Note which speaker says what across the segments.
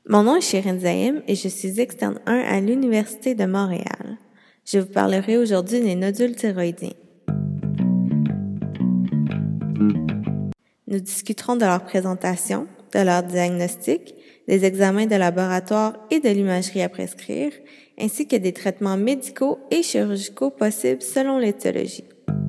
Speaker 1: Mon nom est Chérine Zahim et je suis externe 1 à l'Université de Montréal. Je vous parlerai aujourd'hui des nodules thyroïdiens. Nous discuterons de leur présentation, de leur diagnostic, des examens de laboratoire et de l'imagerie à prescrire, ainsi que des traitements médicaux et chirurgicaux possibles selon l'étiologie.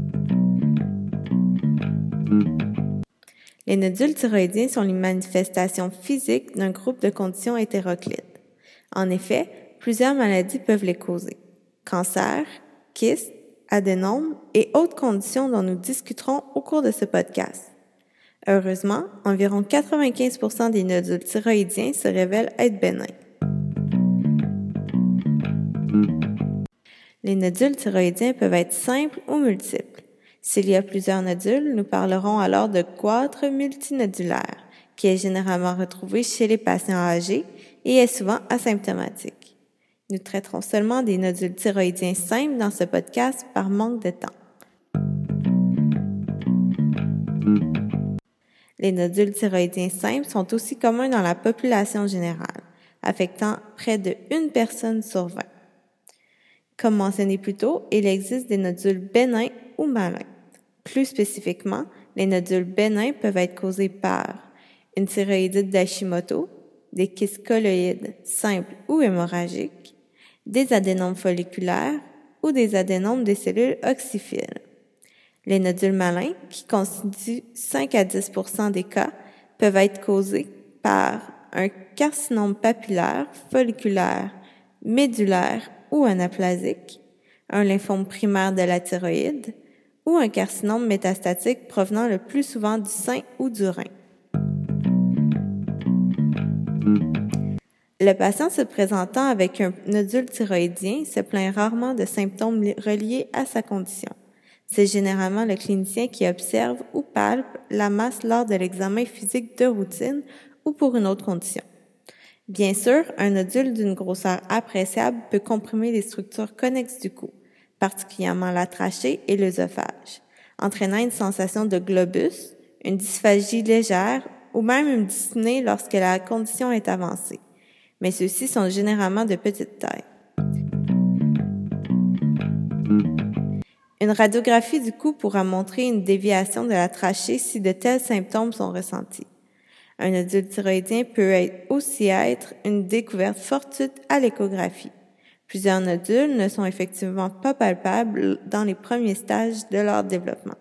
Speaker 1: Les nodules thyroïdiens sont les manifestations physiques d'un groupe de conditions hétéroclites. En effet, plusieurs maladies peuvent les causer. Cancer, kystes, adénomes et autres conditions dont nous discuterons au cours de ce podcast. Heureusement, environ 95% des nodules thyroïdiens se révèlent être bénins. Les nodules thyroïdiens peuvent être simples ou multiples. S'il y a plusieurs nodules, nous parlerons alors de goitre multinodulaire, qui est généralement retrouvé chez les patients âgés et est souvent asymptomatique. Nous traiterons seulement des nodules thyroïdiens simples dans ce podcast par manque de temps. Les nodules thyroïdiens simples sont aussi communs dans la population générale, affectant près de 1 personne sur 20. Comme mentionné plus tôt, il existe des nodules bénins ou malins. Plus spécifiquement, les nodules bénins peuvent être causés par une thyroïdite d'Hashimoto, des kystes colloïdes simples ou hémorragiques, des adénomes folliculaires ou des adénomes des cellules oxyphiles. Les nodules malins, qui constituent 5 à 10% des cas, peuvent être causés par un carcinome papillaire, folliculaire, médulaire ou anaplasique, un lymphome primaire de la thyroïde ou un carcinome métastatique provenant le plus souvent du sein ou du rein. Le patient se présentant avec un nodule thyroïdien se plaint rarement de symptômes reliés à sa condition. C'est généralement le clinicien qui observe ou palpe la masse lors de l'examen physique de routine ou pour une autre condition. Bien sûr, un nodule d'une grosseur appréciable peut comprimer les structures connexes du cou, particulièrement la trachée et l'œsophage, entraînant une sensation de globus, une dysphagie légère ou même une dyspnée lorsque la condition est avancée. Mais ceux-ci sont généralement de petite taille. Une radiographie du cou pourra montrer une déviation de la trachée si de tels symptômes sont ressentis. Un nodule thyroïdien peut aussi être une découverte fortuite à l'échographie. Plusieurs nodules ne sont effectivement pas palpables dans les premiers stages de leur développement.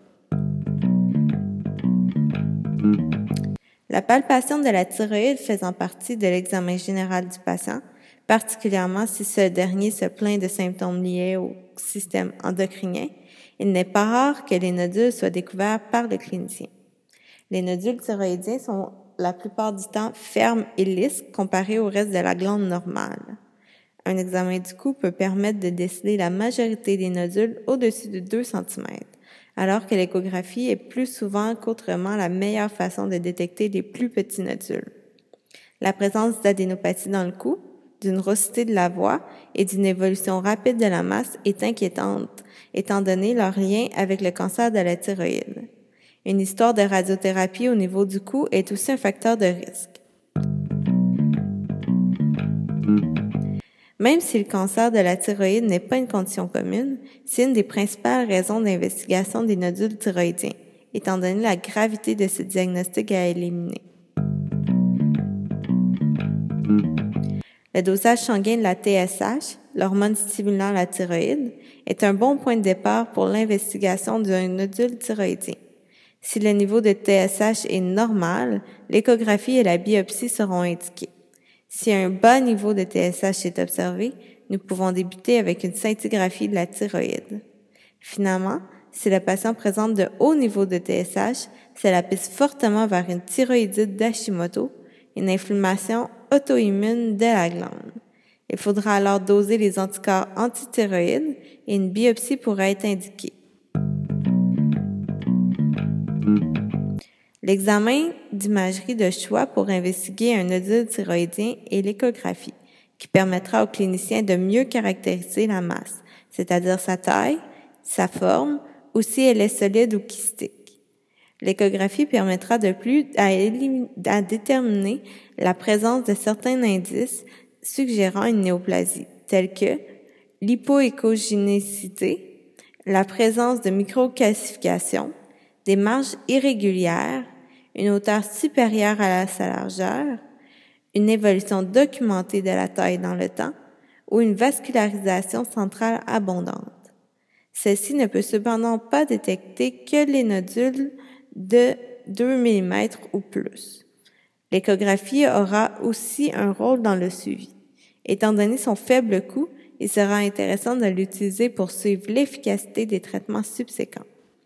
Speaker 1: La palpation de la thyroïde faisant partie de l'examen général du patient, particulièrement si ce dernier se plaint de symptômes liés au système endocrinien, il n'est pas rare que les nodules soient découverts par le clinicien. Les nodules thyroïdiens sont la plupart du temps fermes et lisses comparés au reste de la glande normale. Un examen du cou peut permettre de déceler la majorité des nodules au-dessus de 2 cm, alors que l'échographie est plus souvent qu'autrement la meilleure façon de détecter les plus petits nodules. La présence d'adénopathie dans le cou, d'une rossité de la voix et d'une évolution rapide de la masse est inquiétante, étant donné leur lien avec le cancer de la thyroïde. Une histoire de radiothérapie au niveau du cou est aussi un facteur de risque. Même si le cancer de la thyroïde n'est pas une condition commune, c'est une des principales raisons d'investigation des nodules thyroïdiens, étant donné la gravité de ce diagnostic à éliminer. Le dosage sanguin de la TSH, l'hormone stimulant la thyroïde, est un bon point de départ pour l'investigation d'un nodule thyroïdien. Si le niveau de TSH est normal, l'échographie et la biopsie seront indiquées. Si un bas niveau de TSH est observé, nous pouvons débuter avec une scintigraphie de la thyroïde. Finalement, si le patient présente de hauts niveaux de TSH, cela piste fortement vers une thyroïdite d'Hashimoto, une inflammation auto-immune de la glande. Il faudra alors doser les anticorps antithyroïdes et une biopsie pourra être indiquée. L'examen d'imagerie de choix pour investiguer un nodule thyroïdien est l'échographie, qui permettra au clinicien de mieux caractériser la masse, c'est-à-dire sa taille, sa forme ou si elle est solide ou kystique. L'échographie permettra de plus à déterminer la présence de certains indices suggérant une néoplasie, tels que l'hypoéchogénécité, la présence de microcalcifications, des marges irrégulières, une hauteur supérieure à sa largeur, une évolution documentée de la taille dans le temps ou une vascularisation centrale abondante. Celle-ci ne peut cependant pas détecter que les nodules de 2 mm ou plus. L'échographie aura aussi un rôle dans le suivi. Étant donné son faible coût, il sera intéressant de l'utiliser pour suivre l'efficacité des traitements subséquents.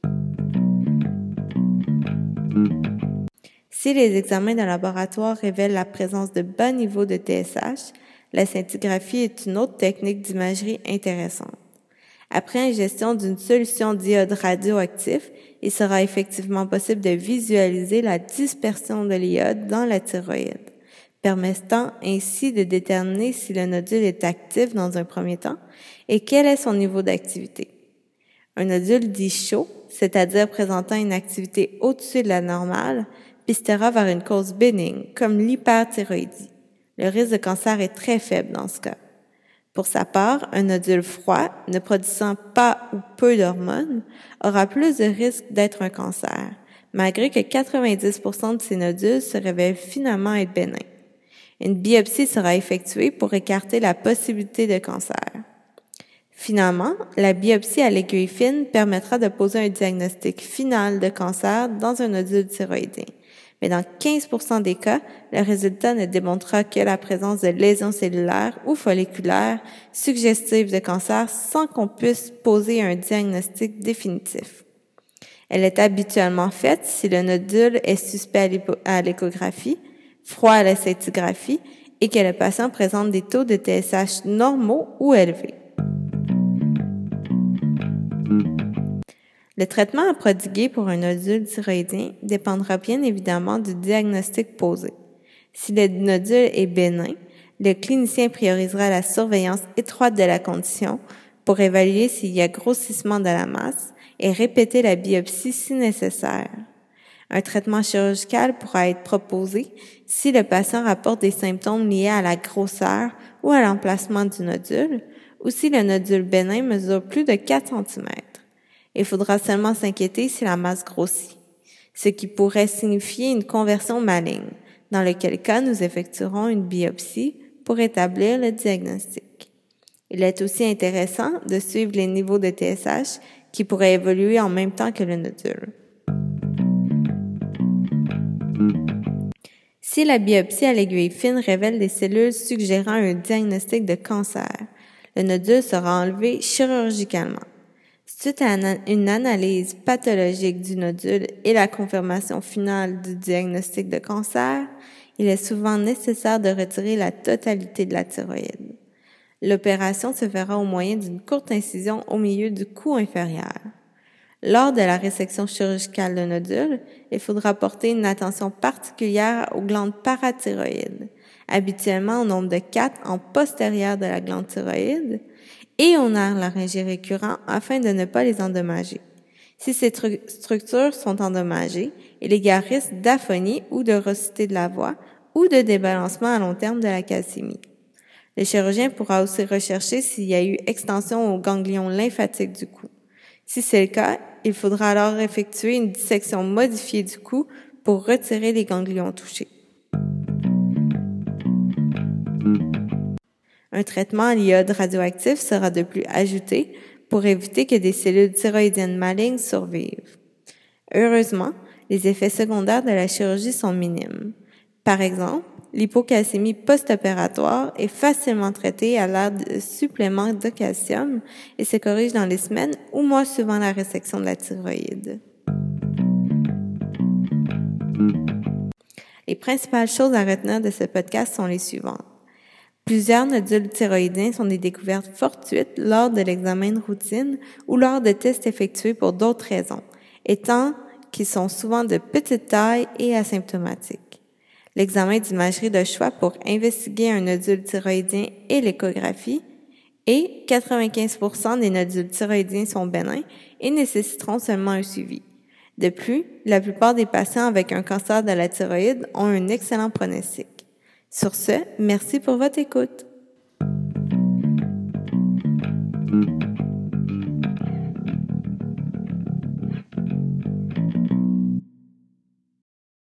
Speaker 1: Si les examens de laboratoire révèlent la présence de bas niveaux de TSH, la scintigraphie est une autre technique d'imagerie intéressante. Après ingestion d'une solution d'iode radioactif, il sera effectivement possible de visualiser la dispersion de l'iode dans la thyroïde, permettant ainsi de déterminer si le nodule est actif dans un premier temps et quel est son niveau d'activité. Un nodule dit chaud, c'est-à-dire présentant une activité au-dessus de la normale, pistera vers une cause bénigne, comme l'hyperthyroïdie. Le risque de cancer est très faible dans ce cas. Pour sa part, un nodule froid, ne produisant pas ou peu d'hormones, aura plus de risque d'être un cancer, malgré que 90% de ces nodules se révèlent finalement être bénins. Une biopsie sera effectuée pour écarter la possibilité de cancer. Finalement, la biopsie à l'aiguille fine permettra de poser un diagnostic final de cancer dans un nodule thyroïdien. Mais dans 15% des cas, le résultat ne démontrera que la présence de lésions cellulaires ou folliculaires suggestives de cancer sans qu'on puisse poser un diagnostic définitif. Elle est habituellement faite si le nodule est suspect à l'échographie, froid à la scintigraphie et que le patient présente des taux de TSH normaux ou élevés. Le traitement à prodiguer pour un nodule thyroïdien dépendra bien évidemment du diagnostic posé. Si le nodule est bénin, le clinicien priorisera la surveillance étroite de la condition pour évaluer s'il y a grossissement de la masse et répéter la biopsie si nécessaire. Un traitement chirurgical pourra être proposé si le patient rapporte des symptômes liés à la grosseur ou à l'emplacement du nodule ou si le nodule bénin mesure plus de 4 cm. Il faudra seulement s'inquiéter si la masse grossit, ce qui pourrait signifier une conversion maligne, dans lequel cas nous effectuerons une biopsie pour établir le diagnostic. Il est aussi intéressant de suivre les niveaux de TSH qui pourraient évoluer en même temps que le nodule. Si la biopsie à l'aiguille fine révèle des cellules suggérant un diagnostic de cancer, le nodule sera enlevé chirurgicalement. Suite à une analyse pathologique du nodule et la confirmation finale du diagnostic de cancer, il est souvent nécessaire de retirer la totalité de la thyroïde. L'opération se fera au moyen d'une courte incision au milieu du cou inférieur. Lors de la résection chirurgicale de nodule, il faudra porter une attention particulière aux glandes parathyroïdes, habituellement au nombre de 4 en postérieur de la glande thyroïde, et aux nerfs laryngés récurrents afin de ne pas les endommager. Si ces structures sont endommagées, il y a risque d'aphonie ou de rossité de la voix ou de débalancement à long terme de la calcémie. Le chirurgien pourra aussi rechercher s'il y a eu extension aux ganglions lymphatiques du cou. Si c'est le cas, il faudra alors effectuer une dissection modifiée du cou pour retirer les ganglions touchés. Un traitement à l'iode radioactif sera de plus ajouté pour éviter que des cellules thyroïdiennes malignes survivent. Heureusement, les effets secondaires de la chirurgie sont minimes. Par exemple, l'hypocalcémie post-opératoire est facilement traitée à l'aide de suppléments de calcium et se corrige dans les semaines ou mois suivant la résection de la thyroïde. Les principales choses à retenir de ce podcast sont les suivantes. Plusieurs nodules thyroïdiens sont des découvertes fortuites lors de l'examen de routine ou lors de tests effectués pour d'autres raisons, étant qu'ils sont souvent de petite taille et asymptomatiques. L'examen d'imagerie de choix pour investiguer un nodule thyroïdien est l'échographie, et 95% des nodules thyroïdiens sont bénins et nécessiteront seulement un suivi. De plus, la plupart des patients avec un cancer de la thyroïde ont un excellent pronostic. Sur ce, merci pour votre écoute.